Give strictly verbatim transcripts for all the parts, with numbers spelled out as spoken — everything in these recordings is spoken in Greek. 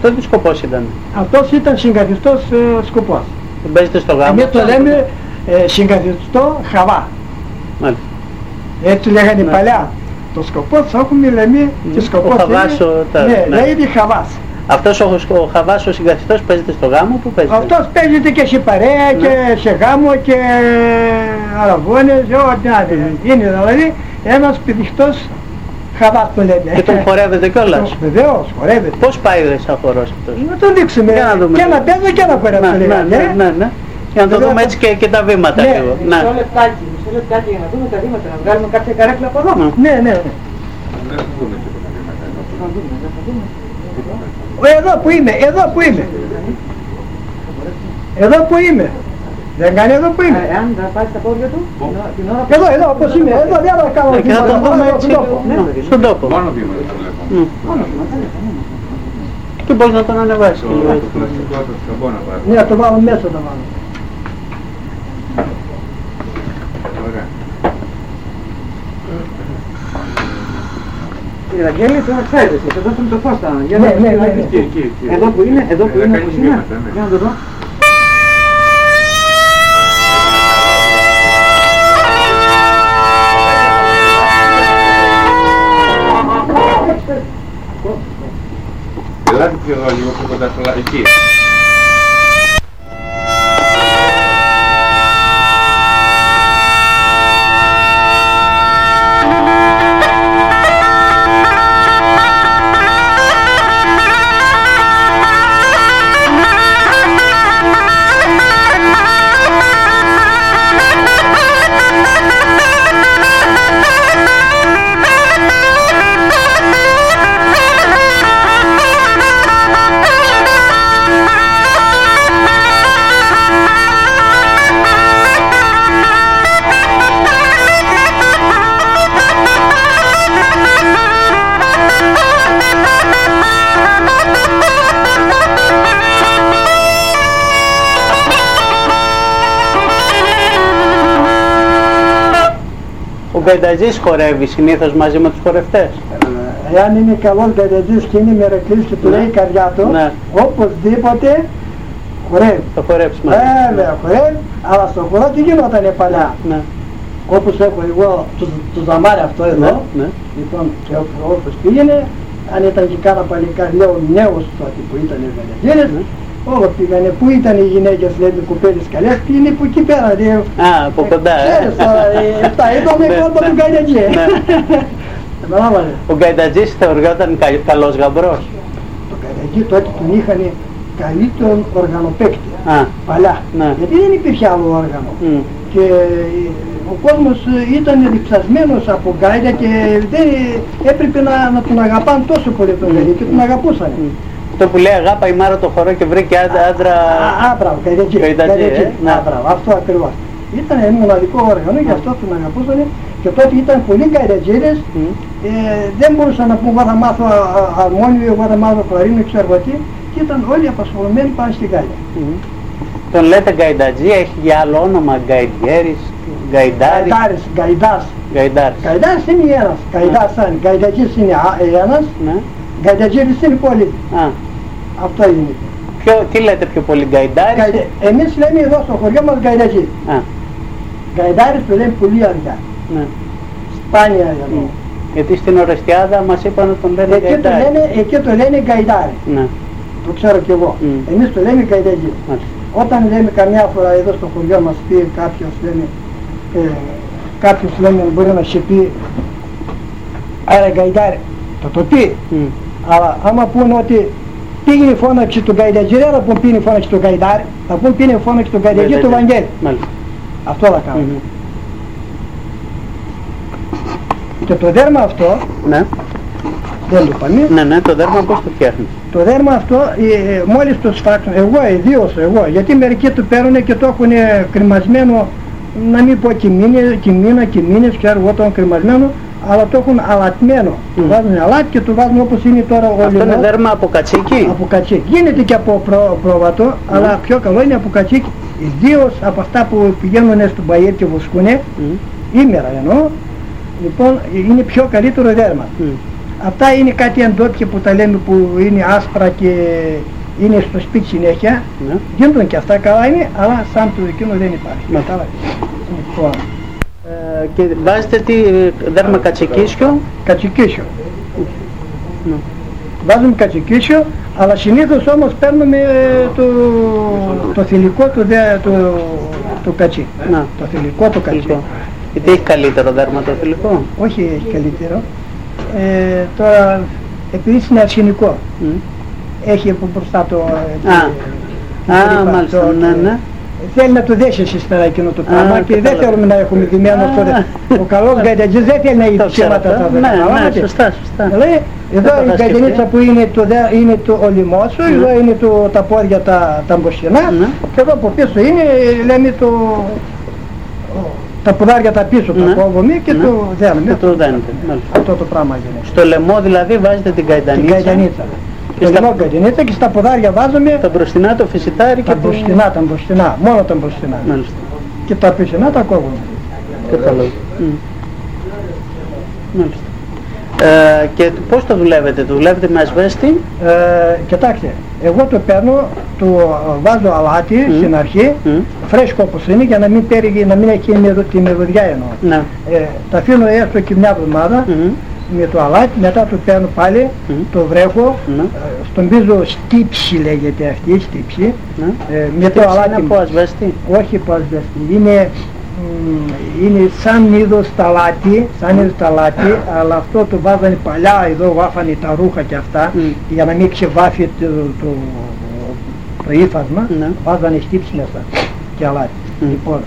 Αυτό τι σκοπός ήταν? Αυτός ήταν συγκαθιστός ε, σκοπός. Δεν παίζετε στο γάμο? Εμείς το λέμε ε, συγκαθιστό χαβά. Μάλιστα. Έτσι λέγανε Ναι. παλιά. Το σκοπός έχουμε λέμε και σκοπός Ο χαβάς, είναι, ο, τα, ναι, ναι. λέγεται χαβάς. Αυτός ο, ο χαβάς, ο συγκαθιστός, παίζεται στο γάμο, που παίζεται? Αυτός παίζεται και σε παρέα Ναι. και σε γάμο και αραβώνες, ό,τι να δει. Είναι δηλαδή ένας πηδηχτός χαβάς που λέμε. Και τον χορεύετε κιόλας? Βεβαίως, χορεύεται. Πώς πάει ρε σαν χορός αυτός? Να τον δείξουμε. Για να δούμε. Και να παίζω και να χορεύω. Ναι, ναι, ναι, ναι, ναι. Για να το Βέβαια, δούμε έτσι και, και τα βήματα ναι, λίγο. Μισό λεπτάκι, μισό λεπτάκι για να δούμε τα βήματα, να βγάλουμε κάποια καρέκλα από εδώ. Ναι. Ναι, ναι, ναι. Εδώ που είμαι, εδώ που είμαι. Εδώ που είμαι. Δεν κάνει εδώ που είμαι. Εάν θα πάει στα πόδια του, την ώρα που... Εδώ, εδώ όπως είμαι. Εδώ δεν θα κάνω Και θα το τίποτα, δούμε μόνο έτσι στον τόπο. ναι, στον τόπο. Μόνο βήματα το βλέπω. Και πώς να τον ανεβάσει Το λίγο το έτσι. πλαστικό το σκαμπό να πάρει. Ναι, το βάλω μέσα το βάλω. Ωραία. Κύριε Βαγγέλη, τώρα ξέρετε, θα δώσουμε το φως στα για Ναι, να ναι, ναι, ναι. Εκεί, εκεί, εκεί. Εδώ που είναι, εδώ που Ε, είναι, κάνει όπως είναι. βήματα, ναι. Για να το δω. Ελάτε πιο εδώ λίγο πιο κοντά στο λάδι. Εκεί. Ο Γκαϊντατζής χορεύει συνήθως μαζί με τους χορευτές? Εάν είναι καλός γκαϊντατζής και είναι μερακλής και του Ναι. λέει η καρδιά του, Ναι. οπωσδήποτε χορεύει. Θα χορέψει μαζί? Βέβαια, χορεύει, αλλά στο χορό τι γινότανε παλιά. Ναι, Όπως έχω εγώ το, το ζαμάρι αυτό εδώ, ναι, ναι. λοιπόν, και όπως πήγαινε, αν ήταν και κάνα παλικάρι, λέω νέος τότε που ήταν οι γκαϊντατζίδες, Ναι. όλο πήγανε, πού ήταν οι γυναίκες, λέμε, κουπέλες καλές, πήγαινε που εκεί πέρα, λέω. Α, από κοντά, ε. Ξέρεις τώρα, ε, τα είδαμε Ναι, κόρπα ναι. του γκαϊντατζή. Ναι. Καταλάβανε. Ο Γκαϊντατζής θεωριόταν κα- καλός γαμπρός. Το γκαϊντατζή τότε τον είχαν καλύτερον οργανοπαίκτη, Α, παλιά, ναι. γιατί δεν υπήρχε άλλο όργανο. μ, Και ο κόσμος ήταν διψασμένος από γκάιδα και δεν έπρεπε να, να τον αγαπάνε τόσο πολύ τον γκάιδα και τον αγαπούσαν. μ. Αυτό που λέει αγάπα η Μάρα το χορό και βρήκε άντρα... άντρα... Α, μπράβο, γκαϊντατζή, Γκαϊντατζή, γκαϊντατζή, ε, ναι. α, μπράβο, αυτό ακριβώς. Ήταν ένα μοναδικό όργανο, γι' αυτό τον αγαπούσαν και τότε ήταν πολλοί γκαϊντατζίδες, Μ. ε, δεν μπορούσαν να πούν εγώ θα μάθω α, α, αρμόνιο, εγώ θα μάθω κλαρίνο, ξέρω τι, και ήταν όλοι απασχολημένοι πάνω στην γκάιδα. Μ. Τον λέτε Γκαϊντατζή, έχει για άλλο όνομα Γκαϊντιέρης, Γκαϊντάρης, Γκαϊντάρης, γκαϊντάς. Γκαϊντάρης. Γκαϊντάρης είναι ένας, γκαϊντάς είναι, γκαϊντατζής είναι α- ένας, Ναι. γκαϊντατζίδης είναι πολλοί. Α, Αυτό είναι. ποιο, τι λέτε πιο πολύ, Γκαϊντάρης? Γκαϊντα- Εμείς λέμε εδώ στο χωριό μας γκαϊντατζή. Α, Γκαϊντάρης το λέμε πολύ αργά. ναι. Σπάνια Μ. εδώ. Γιατί στην Ορεστιάδα μας είπαν να τον λένε Εκεί το Γκαϊντάρη. λένε, εκεί το λένε γκαϊντάρη. Ναι, Το ξέρω κι εγώ. Μμ. Εμείς το λέμε γκαϊντατζή. μάλιστα. Όταν λέμε καμιά φορά εδώ στο χωριό μας πει κάποιος λέμε, ε, κάποιος λέμε μπορεί να σε πει άρα γκαϊντάρη, θα το πει. Μ. Αλλά άμα πούνε ότι πήγαινε φώναξε τον γκαϊντατζή, δεν θα πούν πήγαινε φώναξε τον γκαϊντάρη, θα πούν πήγαινε φώναξε τον γκαϊντατζή του Βαγγέλη. Μάλιστα. Αυτό θα κάνουν. Μμμ. Και το δέρμα αυτό, Ναι, δεν το είπαμε, ναι, ναι, το δέρμα πώς το φτιάχνεις? το δέρμα αυτό ε, ε, μόλις το σφάξουν, εγώ ιδίως εγώ, γιατί μερικοί το παίρνουν και το έχουν κρυμασμένο, να μην πω κοιμήνα, κοιμήνα, κοιμήνες, ξέρω εγώ το έχουν κρυμασμένο, αλλά το έχουν αλατμένο. Το Μμ. βάζουν αλάτι και το βάζουν όπως είναι τώρα ο Αυτό είναι λιμός, δέρμα από κατσίκι? από κατσίκι. Γίνεται και από πρό, πρόβατο, αλλά πιο καλό είναι από κατσίκι, ιδίως από αυτά που πηγαίνουν στον μπαϊέρ και βοσκούνε, Μ. ήμερα εννοώ, λοιπόν είναι πιο καλύτερο δέρμα. Μ. Αυτά είναι κάτι εντόπια που τα λέμε που είναι άσπρα και είναι στο σπίτι συνέχεια. Ναι. Γίνονται και αυτά καλά είναι, αλλά σαν το εκείνο δεν υπάρχει. Ναι. Καλά. Λοιπόν, Ε, και βάζετε τι δέρμα κατσικίσιο. κατσικίσιο. Ναι. Βάζουμε κατσικίσιο, αλλά συνήθως όμως παίρνουμε το, το θηλυκό του, δε, το, το κατσί. Ναι. Το θηλυκό το κατσί. Θηλυκό. Γιατί έχει καλύτερο δέρμα το θηλυκό. Όχι έχει καλύτερο. Ε, τώρα, επειδή είναι αρσενικό, Mm. έχει από μπροστά το... ε, Α, το- α, το- μάλιστα, το- ναι, ναι. Θέλει να το δέσει ύστερα εκείνο το πράγμα Α, και δεν κατάλαβα. θέλουμε να έχουμε δημένο αυτό. Α. Ο καλός γκαϊντατζής δεν θέλει να έχει Το ξέρω ψήματα αυτό. αυτά. Ναι, καταλάβατε. ναι, σωστά, σωστά. Δηλαδή, εδώ το η είχα γκαϊντανίτσα σκεφτεί. που είναι το, δε- είναι το ο λιμός σου, Ναι. εδώ είναι το, τα πόδια τα, τα μπροστινά Ναι. και εδώ από πίσω είναι, λέμε το, τα ποδάρια τα πίσω Ναι. τα κόβουμε και Ναι. το δένουμε. Και το δένετε, μάλιστα. Αυτό το πράγμα γίνεται. Στο λαιμό δηλαδή βάζετε την Την καϊντανίτσα. γκαϊντανίτσα. Και Το στα- λιμό γκαϊντανίτσα και στα ποδάρια βάζουμε Τα μπροστινά, το φυσιτάρι και τα το... μπροστινά, τα μπροστινά, μόνο τα μπροστινά. Μάλιστα. Και τα πισινά τα κόβουμε. Κατάλαβα. Μμ. Μάλιστα. Ε, και πώς το δουλεύετε, το δουλεύετε με ασβέστη. Ε, κοιτάξτε, εγώ το παίρνω, το βάζω αλάτι Μμ. στην αρχή, Μμ. φρέσκο όπως είναι, για να μην, πέριγε, να μην έχει μεδο, τη μεδοδιά εννοώ. Ναι. Ε, τα αφήνω έστω και μια εβδομάδα Μμ. με το αλάτι, μετά το παίρνω πάλι, Μμ. το βρέχω, Ναι. ε, στον πίζω στύψη λέγεται αυτή, στύψη, Ναι. ε, με το Τι αλάτι, είναι από ασβέστη. όχι από ασβέστη, είναι, μ, είναι σαν είδος ταλάτι, σαν είδος ταλάτι, αλλά αυτό το βάζανε παλιά, εδώ βάφανε τα ρούχα και αυτά, Μμ. για να μην ξεβάφει το, το, το ύφασμα, Ναι. βάζανε στύψη μέσα και αλάτι. Μμ. Λοιπόν,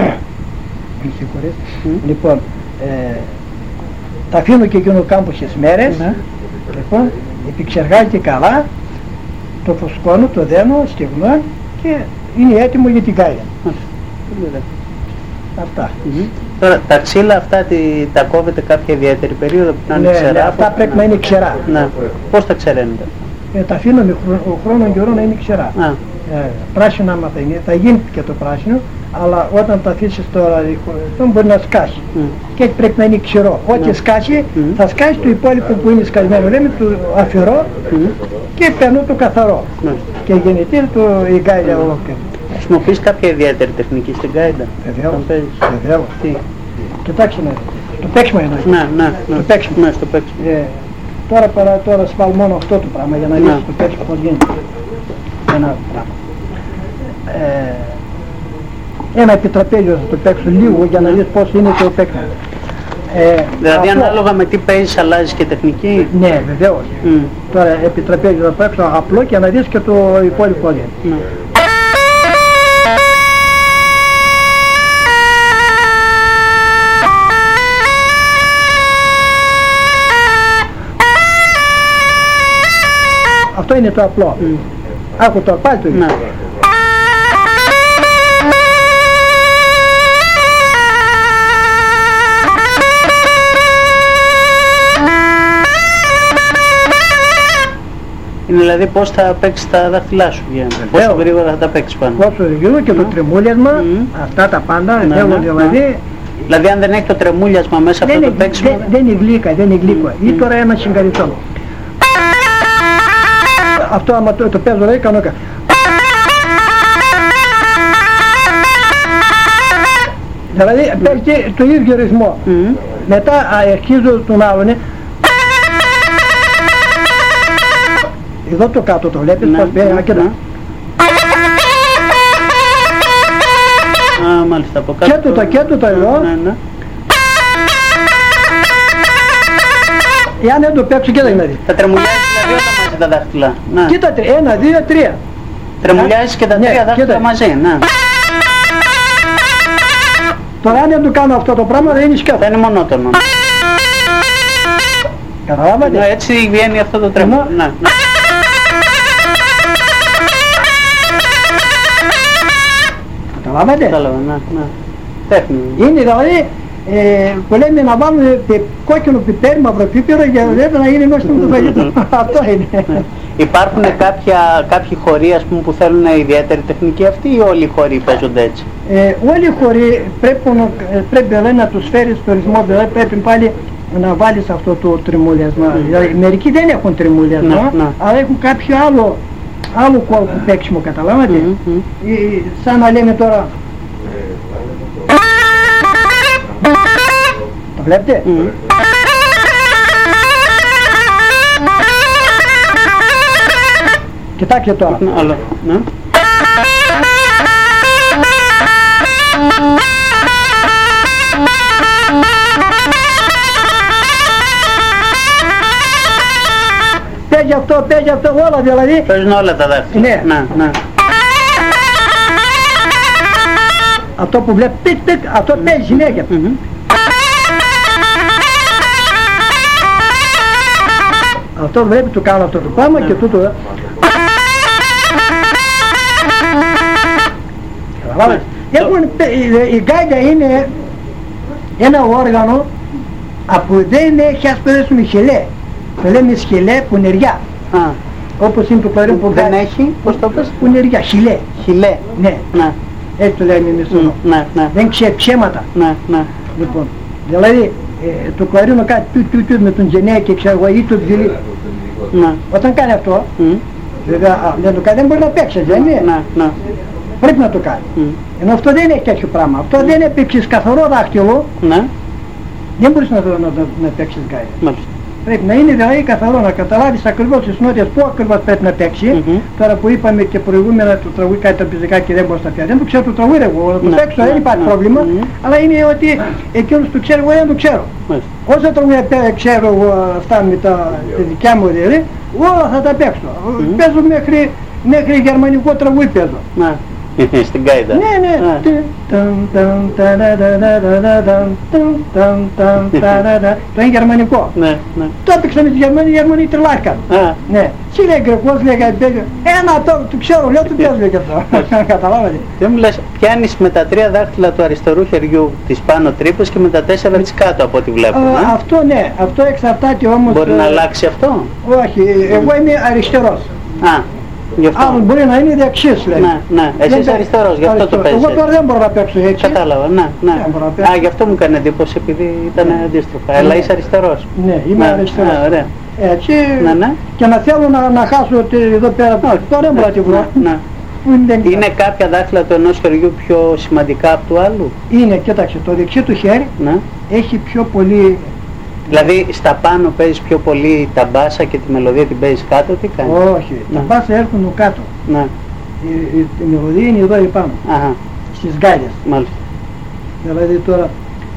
με συγχωρείς. Μμ. Λοιπόν, ε, τα αφήνω και εκείνο κάμποσες μέρες, Ναι. λοιπόν, επεξεργάζεται καλά, το φουσκώνω, το δένω, στεγνώ και είναι έτοιμο για την κάγια. Μάλιστα. Πολύ ωραία. Αυτά. Μμμ. Τώρα τα ξύλα αυτά τι- τα κόβετε κάποια ιδιαίτερη περίοδο που να είναι Ναι, ξερά. ναι, αυτά πώς- πρέπει ναι. να είναι ξερά. Ναι. Πώς τα ξεραίνετε. Ε, τα αφήνω με χρόνο, χρόνο καιρό να είναι ξερά. Α, Ε, πράσινο άμα θα είναι, θα γίνει και το πράσινο, αλλά όταν το αφήσεις τώρα, αυτό μπορεί να σκάσει. μ. Και έτσι πρέπει να είναι ξερό. Ό,τι Ναι. σκάσει, Μμ. θα σκάσει το υπόλοιπο που είναι σκασμένο. Λέμε το αφαιρώ Μ. και παίρνω το καθαρό. Μάλιστα. Και γεννητήρι το η γκάιλα ολόκληρη. Χρησιμοποιείς κάποια ιδιαίτερη τεχνική στην γκάιντα. Βεβαίως. Όταν παίζεις. Βεβαίως. Τι. Κοιτάξτε να δείτε. Το παίξιμο εννοεί. Ναι, ναι, ναι. Το παίξιμο. Ναι, στο παίξιμο. Ε, τώρα, παρά, τώρα σπάλω μόνο αυτό το πράγμα για να Ναι. δεις το παίξιμο πώς γίνεται. Ένα άλλο πράγμα. Ε, ένα επιτραπέζιο θα το παίξω λίγο για να δεις πώς είναι το παίξιμο. Ε, Δηλαδή απλό. ανάλογα με τι παίζεις αλλάζεις και τεχνική. Ναι, βεβαίως. Μ. Τώρα επιτραπέζιο θα παίξω απλό και να δεις και το υπόλοιπο γίνεται. Ναι. Αυτό είναι το απλό. Μ. Άκου το πάλι το ίδιο. Ναι. Είναι δηλαδή πώς θα παίξεις τα δάχτυλά σου γίνεται. Πόσο Βεβαίως. γρήγορα θα τα παίξεις πάνω. Πόσο γύρω και το Ναι. τρεμούλιασμα, Μμ. αυτά τα πάντα, Ναι, θέλουν ναι, δηλαδή. Δηλαδή αν δεν έχει το τρεμούλιασμα μέσα Δεν αυτό το είναι, παίξιμο. δεν, δεν είναι γλύκα, δεν είναι γλύκο. Ή τώρα ένα συγκαριτό. Αυτό άμα το, το παίζω λέει κάνω κα. Δηλαδή παίζει το ίδιο ρυθμό. Μ. Μετά α, αρχίζω τον άλλον. Εδώ το κάτω το βλέπεις Ναι, πώς παίζει, ναι, α, κοίτα. ναι. Α, μάλιστα από κάτω. Και το, και το, το εδώ. Ναι, ναι. Εάν δεν το παίξω κοίτα να δεις. Τα τρεμουλιάζεις δηλαδή όταν μαζί τα δάχτυλα. Ναι. Κοίτα, τρία, ένα, δύο, τρία. Τρεμουλιάζεις και τα Ναι, τρία δάχτυλα κοίτα. μαζί. Ναι. Τώρα αν δεν το κάνω αυτό το πράγμα δεν είναι σκέφτο. Θα είναι μονότονο. Καταλάβατε. Ναι, έτσι βγαίνει αυτό το τρέμο. Ναι. Ναι, ναι. Καταλάβατε. Κατάλαβα, ναι, ναι. Τέχνη. Είναι δηλαδή ε, που λέμε να βάλουμε πι, κόκκινο πιπέρι, μαύρο πίπερο για να να είναι νόστιμο το φαγητό. Αυτό είναι. Ναι. Υπάρχουν κάποια, κάποιοι χωροί ας πούμε, που θέλουν ιδιαίτερη τεχνική αυτή ή όλοι οι χωροί παίζονται έτσι. Ε, όλοι οι χωροί πρέπει, να- ε, πρέπει δηλαδή, να τους φέρει στο ρυθμό, δηλαδή πρέπει πάλι να βάλεις αυτό το τριμουλιασμα. Mm. Δηλαδή, μερικοί δεν έχουν τριμουλιασμα, Ναι, ναι. αλλά έχουν κάποιο άλλο, άλλο κόλπο παίξιμο, καταλάβατε. Μμμ, μμμ. Ε, σαν να λέμε τώρα, το βλέπετε. Μμμ. Κοιτάξτε τώρα. Ναι, άλλο. Ναι. Παίζει αυτό, παίζει αυτό, όλα δηλαδή. Παίζουν όλα τα δάχτυλα. Ναι. Ναι, ναι. Αυτό που βλέπει, πικ, πικ, αυτό παίζει συνέχεια. Μμμ. Αυτό βλέπει, του κάνω αυτό το πράγμα και τούτο. ε. Καταλάβατε. Έχουν, πε- η γκάγια είναι ένα όργανο που δεν έχει, ας πούμε, χελέ. Το λέμε σχελέ πουνεριά. Α, Όπως είναι το κλαρίνο που δεν βγάζει. έχει, πώς το πες, Πουνεριά, χιλέ. χιλέ. Ναι, Ναι, έτσι το λέμε εμείς εδώ. Μμ, ναι, ναι, Δεν ξε, ψέματα. ναι, ναι. Λοιπόν, δηλαδή ε, το κλαρίνο κάνει του του του με τον γενναία και ξέρω εγώ ή το βιολί. Ναι. Όταν κάνει αυτό, Μμ, βέβαια α, δεν το κάνει, δεν μπορεί να παίξει, δεν είναι. ναι, ναι. Πρέπει να το κάνει. Μμ, Ενώ αυτό δεν έχει τέτοιο πράγμα. Αυτό δεν έπαιξες καθαρό δάχτυλο, ναι, δεν μπορείς να, το- να, να, να παίξεις γκάια. μάλιστα. Πρέπει να είναι δηλαδή καθαρό, να καταλάβεις ακριβώς τις νότιες που ακριβώς πρέπει να παίξει. Μμμ. Τώρα που είπαμε και προηγούμενα το τραγούδι κάτι τραπεζικά και δεν μπορείς να πιάσει. Δεν το ξέρω το τραγούδι εγώ, να το Ναι, παίξω, ναι, δεν υπάρχει ναι. πρόβλημα. Μμμ. Αλλά είναι ότι εκείνος το ξέρει, εγώ δεν το ξέρω. Μάλιστα. Όσα τραγούδια πέ- ξέρω εγώ αυτά με τα, τη δικιά μου δηλαδή, όλα θα τα παίξω. Μμμ. Παίζω μέχρι, μέχρι γερμανικό τραγούδι παίζω. Ναι, στην Κάιντα. Ναι, ναι. Α, Τε- ταν, ταν, ταραδαδαδαδαδαν, ταν, ταν, ταν, ταραδα. Το είναι γερμανικό. Ναι, ναι. Το έπαιξα με τους Γερμανοί, οι Γερμανοί τρελάθηκαν. Α, Ναι. Τι λέει Γκρεκός, λέει κάτι τέτοιο. Ένα το, το ξέρω, λέω, το παίζω λέει και αυτό. Καταλάβατε. δεν μου λες, πιάνεις με τα τρία δάχτυλα του αριστερού χεριού τις πάνω τρύπες και με τα τέσσερα τις κάτω από ό,τι βλέπω. Α, ναι. Αυτό ναι, αυτό εξαρτάται όμως. Μπορεί ε, να αλλάξει αυτό. Όχι, εγώ είμαι αριστερός. Α, γι' αυτό. Άλλος μπορεί να είναι δεξής λέει. Ναι, ναι, εσύ Δεν είσαι παι- αριστερός, γι' αυτό το αριστερός. παίζεις Εγώ έτσι. τώρα δεν μπορώ να παίξω έτσι. Κατάλαβα, ναι, ναι. Δεν μπορώ να παίξω. Α, γι' αυτό μου έκανε εντύπωση επειδή ήταν αντίστροφα. Αλλά είσαι αριστερός. Ναι, είμαι Ναι, αριστερός. ναι, ωραία. Έτσι, Ναι, ναι. και να θέλω να, να χάσω ότι εδώ πέρα, Όχι, τώρα δεν μπορώ να τη βρω. ναι, ναι. Που δεν Είναι κάποια δάχτυλα του ενός χεριού πιο σημαντικά από του άλλου. Είναι, κοίταξε, το δεξί του χέρι Ναι. έχει πιο πολύ. Δηλαδή στα πάνω παίζεις πιο πολύ τα μπάσα και τη μελωδία την παίζεις κάτω, τι κάνεις. Όχι, τα Ναι. μπάσα έρχονται κάτω. Ναι, Η, η, η μελωδία είναι εδώ επάνω, αχα, στις γκάλιες. μάλιστα. Δηλαδή τώρα.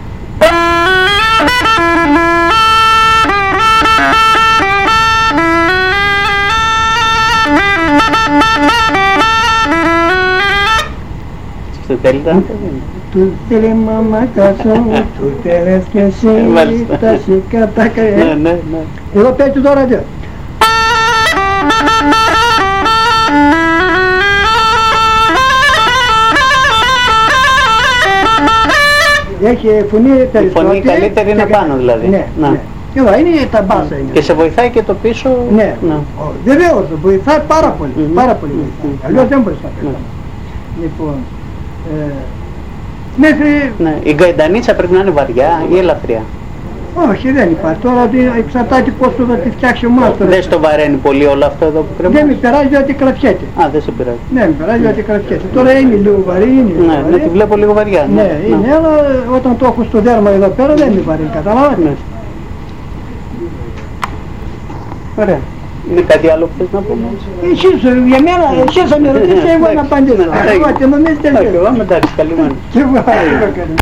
Στο τέλει ήταν. Του θέλει μαμά κάσο, του θέλεις και εσύ, Μάλιστα. τα σικα τα Ναι, καέ. ναι, ναι. Εδώ παίζει τώρα δύο. Έχει φωνή περισσότερη. καλύτερη είναι και- πάνω δηλαδή. Ναι, Ναι. ναι. Και εδώ είναι τα μπάσα είναι. Και σε βοηθάει και το πίσω. Ναι, Ο, βεβαίως, βοηθάει πάρα πολύ, Μμμ. πάρα πολύ Μμμ. βοηθάει. Μμμ. Αλλιώς δεν μπορείς να Ναι. παίξεις. Λοιπόν, ε, μέχρι, Ναι. Η γκαϊντανίτσα πρέπει να είναι βαριά ή ελαφριά. όχι δεν υπάρχει, τώρα ότι εξαρτάται πώς το θα τη φτιάξει ο μάστορας. Δεν στο βαραίνει πολύ όλο αυτό εδώ που Δεν με κρεμάζει. περάζει διότι κρατιέται. Α, δεν σε πειράζει. Ναι, με περάζει διότι κρατιέται. Τώρα είναι λίγο βαρύ, είναι λίγο Ναι, ναι, βαρύ. τη βλέπω λίγο βαριά. Ναι, είναι, αλλά όταν το έχω στο δέρμα εδώ πέρα δεν είναι βαρύ, καταλάβατε. Ναι. Ωραία. Είναι κάτι άλλο που θες να πούμε? Εσείς, για μένα, εσείς θα με ρωτήσετε, εγώ να απαντήσω. Ναι, ναι. Εγώ και νομίζετε Όχι, λέω. εγώ είμαι εντάξει, καλή μάνα. Και εγώ,